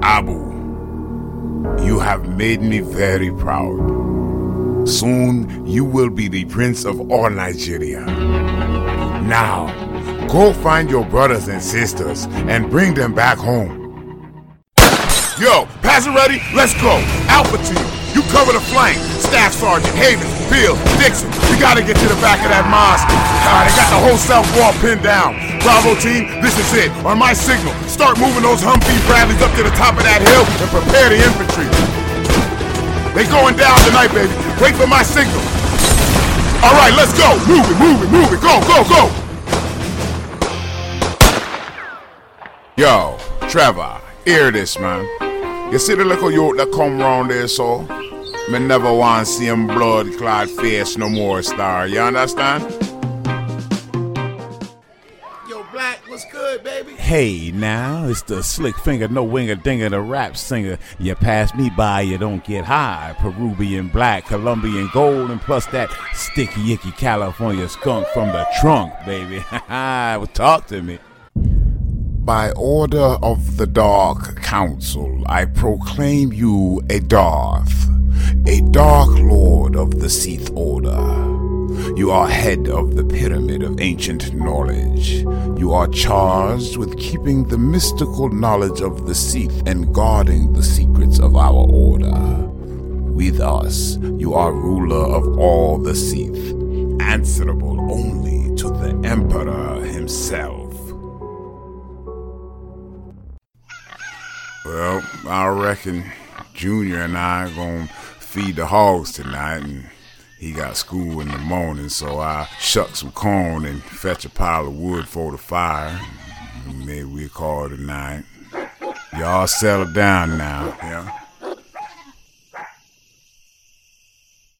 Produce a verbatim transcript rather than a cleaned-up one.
Abu, you have made me very proud. Soon you will be the prince of all Nigeria. Now, go find your brothers and sisters and bring them back home. Yo, pass it ready? Let's go. Alpha team, you cover the flank. Staff Sergeant, Havens, Bill, Dixon, we gotta get to the back of that mosque. Ah, they got the whole south wall pinned down. Bravo team, this is it. On my signal, start moving those Humvee Bradleys up to the top of that hill and prepare the infantry. They going down tonight, baby. Wait for my signal. All right, let's go. Move it, move it, move it. Go, go, go. Yo, Trevor, hear this, man. You see the little youth that come round there, so? Me never want to see him blood-clad face no more, star. You understand? Yo, Black, what's good, baby? Hey, now, it's the slick finger, no winger dinger, the rap singer. You pass me by, you don't get high. Peruvian black, Colombian gold, and plus that sticky, icky California skunk from the trunk, baby. Well, talk to me. By order of the Dark Council, I proclaim you a Darth, a Dark Lord of the Sith Order. You are head of the Pyramid of Ancient Knowledge. You are charged with keeping the mystical knowledge of the Sith and guarding the secrets of our order. With us, you are ruler of all the Sith, answerable only to the Emperor himself. Well, I reckon Junior and I are gonna feed the hogs tonight, and he got school in the morning, so I shuck some corn and fetch a pile of wood for the fire. Maybe we'll call it a night. Y'all settle down now, yeah?